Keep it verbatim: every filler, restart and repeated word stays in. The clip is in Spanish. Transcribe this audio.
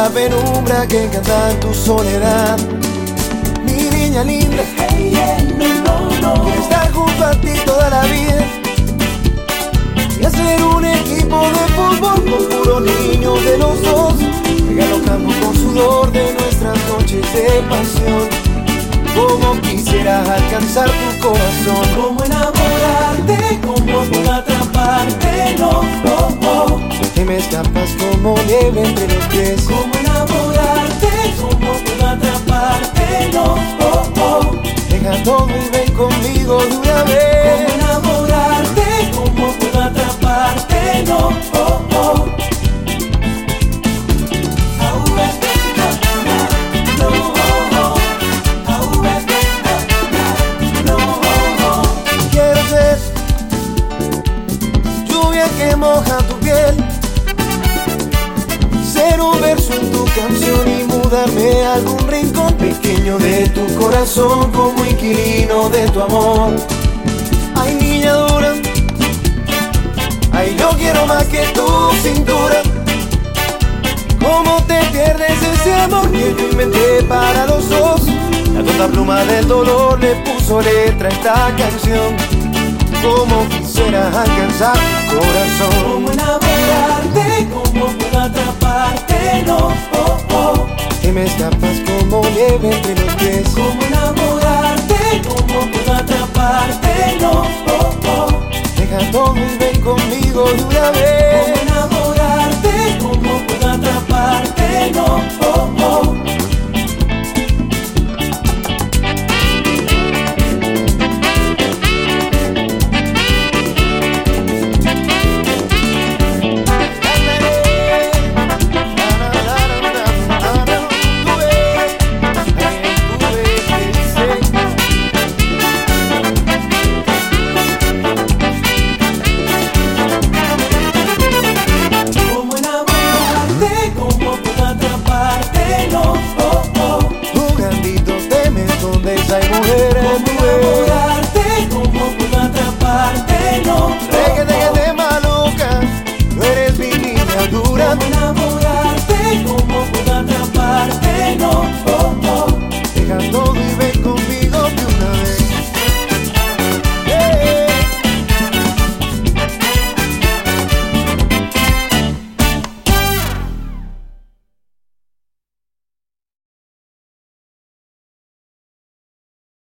la penumbra que canta en tu soledad. Mi niña linda, hey, yeah, no, no, no. quiero estar junto a ti toda la vida y hacer un equipo de fútbol con puros niños de los dos, regalando con sudor de nuestras noches de pasión. Como quisiera alcanzar tu corazón, Cómo enamorarte, cómo puedo atraparte, no, oh, oh. que me escapas como nieve entre los pies. Cómo enamorarte, cómo puedo atraparte, no, oh, oh. Deja todo y ven conmigo de una Cómo vez. enamorarte, cómo puedo atraparte, no, oh, oh. Quiero ser lluvia que moja tu piel, ser un verso en tu canción y mudarme a algún rincón pequeño de tu corazón como inquilino de tu amor. Ay, niña dura, ay, yo quiero más que tu cintura. ¿Cómo te pierdes ese amor que yo inventé para los dos? La tonta pluma del dolor le puso letra a esta canción. Como quisiera alcanzar tu corazón. Cómo enamorarte, cómo puedo atraparte, no, oh, oh. Que me escapas como nieve entre los pies. Cómo enamorarte, cómo puedo atraparte, no, oh, oh. Deja todo y ven conmigo de una Cómo vez. enamorarte, cómo puedo atraparte, no, oh, oh.